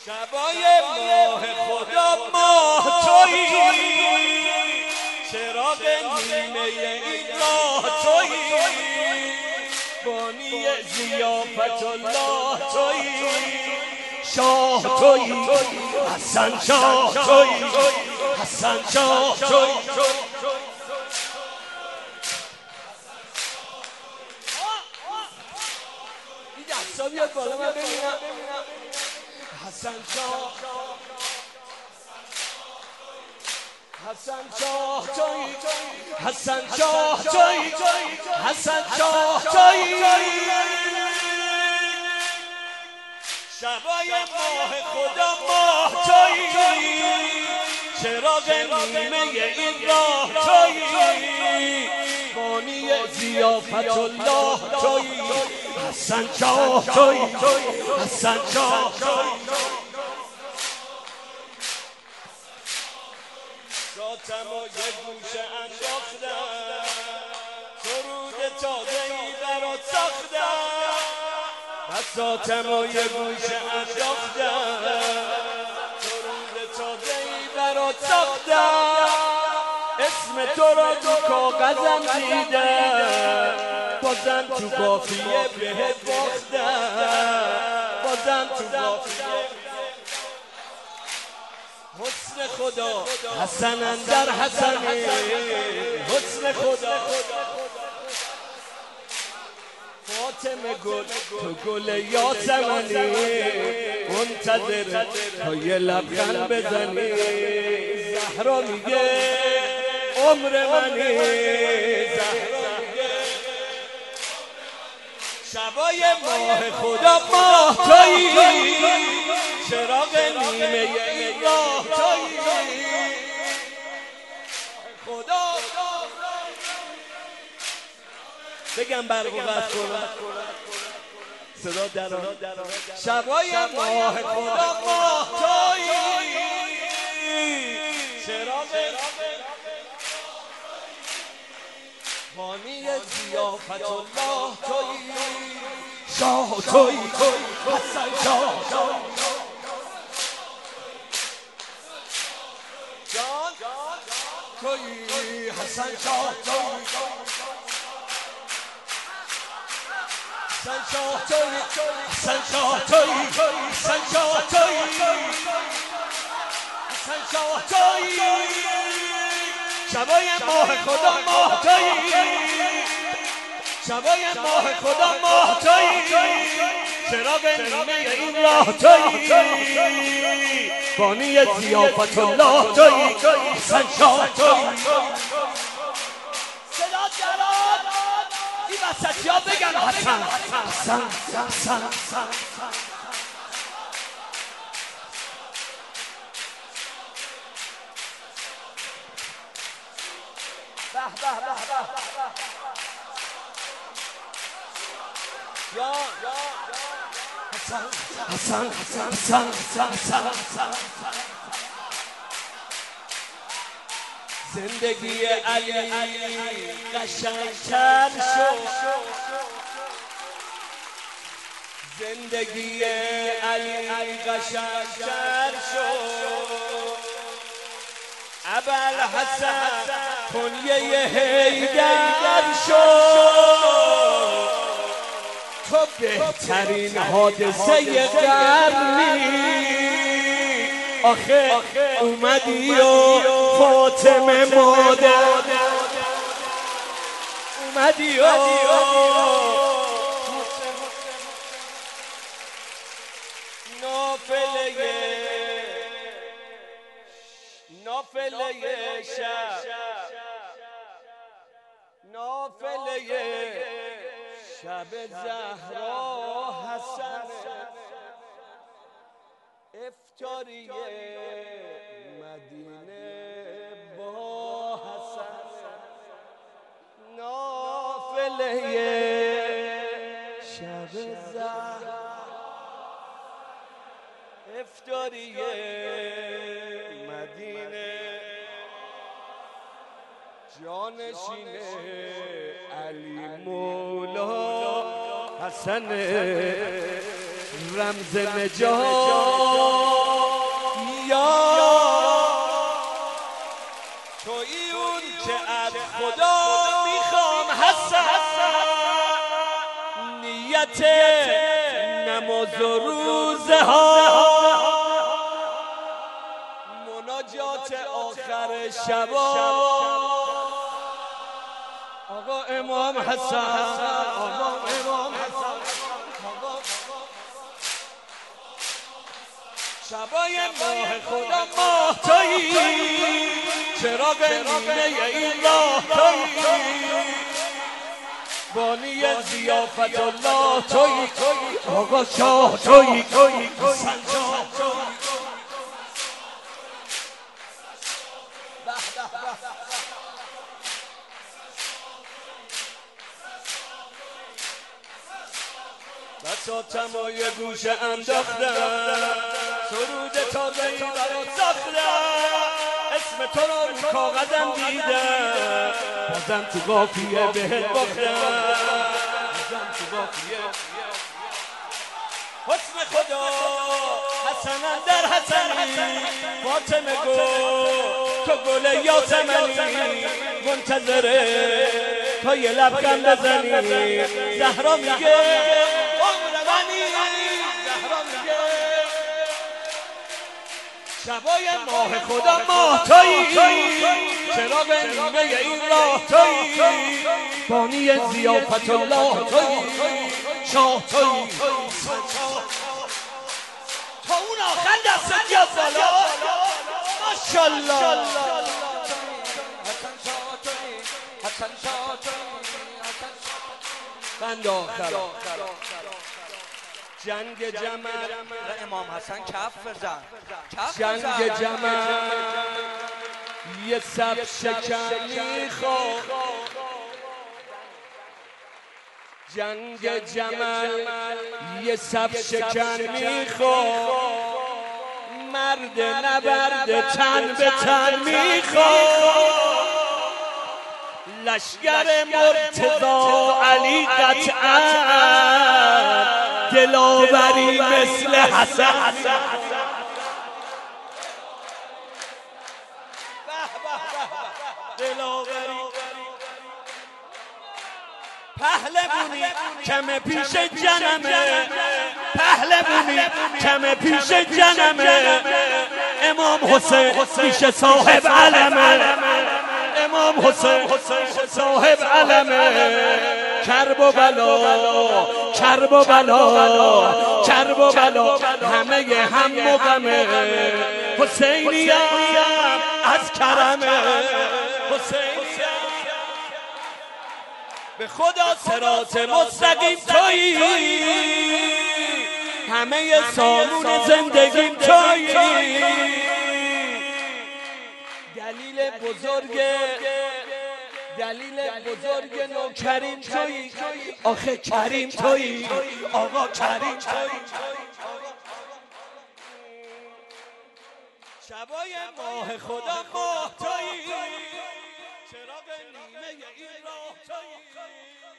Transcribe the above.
شبای ماه خدا ماه تویی، چراغ نیمه این راه تویی، بانی ضیافت الله تویی، شاه تویی، حسن شاه تویی، حسن شاه تویی. این دستا بیاد بالا من ببینم. حسن شاه، حسن شاه تویی، حسن شاه تویی، حسن شاه تویی. شبای ماه خدا ماه تویی، چراغ نیمه این راه تویی، بانی ضیافت الله تویی، حسن شاه تویی، حسن شاه تویی. ذاتم و یه گوشه انداختم، سرود تازه‌ای برات ساختم. بساطم و یه گوشه انداختم، سرود تازه‌ای برات ساختم. اسم تو را تو کاغذم دیدم، بازم تو قافیه بهت باختم، بازم تو قافیه. حسن خدا حسن اندر حسنه، حسن خدا فاطمه گل تو گل یاسمنی، منتظر تا یه لبخند بزنی. زهرا میگه عمر منی، زهرا میگه. شبای ماه خدا ماه تویی، چراغ نیمه این راه تویی، خدا. بگم برقو قطع کنم صدا دران. شبای ماه خدا ماه تویی، چراغ بانی ضیافت الله تویی، شاه تویی، حسن شاه تویی، حسن شاه تویی، حسن شاه تویی، حسن شاه تویی، حسن شاه تویی، حسن شاه تویی. شبای ماه خدا ماه تویی، شبای ماه خدا ماه تویی، چراغ نیمه این راه تویی، بانی ضیافت الله تویی، حسن شاه تویی. صدا دران این وسطی ها بگن حسن حسن حسن حسن. به به به به یا حسن حسن حسن حسن حسن. زندگی علی قشنگتر شد، زندگی علی قشنگتر شد. ابوالحسن کنیه حیدر شد، تو بهترین حادثه قرنی. آخه اومدی و فاطمه مادر، اومدی و نافله شب، نافله شب زهرا حسن، افطاری مدینه با حسن. نافله شب زهرا، افطاری مدینه، جانشین علی مولا حسن رمز نجات. نماز و روزه ها، مناجات آخر شبا. آقا امام حسن، آقا امام حسن، شبای ماه خدا ماه تویی، چراغ نیمه این راه تویی، بانی ضیافت الله تویی، آقا شاه تویی، حسن شاه تویی. بساطم و یه گوشه انداختم، سرود تازه‌ای برات ساختم، اسم تو رو کاغذم دیدم، بازم تو قافیه بهت باختم، بازم تو قافیه. حسن خدا حسن در حسنی، فاطمه گل تو گل یاسمنی، منتظره تا یه لبخند بزنی. زهرا میگه عمر منی، زهرا میگه شبای ماه خدا ماه تویی، چراغ نیمه این راه تویی، بانی ضیافت الله تویی، شاه تویی. تا اون آخر دست یا بالا، ماشاءالله. بند آخر جنگ جمل، امام حسن کف بزن، جنگ جمل یه صف شکن میخواد، جنگ جمل یه صف شکن میخواد، مرد نبرد تن به تن میخواد، لشگر مرتضی علی قطعا دلاوری مثل حسن. دلاوری پهلوونی کم پیش جنمه، پهلوونی کم پیش جنمه، امام حسین میشه صاحب علمه، امام حسین صاحب علمه. کرب و بلا، کرب و بلا، کرب و بلا، همه هم و غمه، حسینیم از کرمه، حسینیم به خدا صراط مستقیم تویی، همه سامون زندگیم تویی، دلیل بزرگ نوکریم تویی، آخه کریم تویی، آقا کریم تویی. شبای ماه خدا ماه تویی، چراغ نیمه این راه تویی.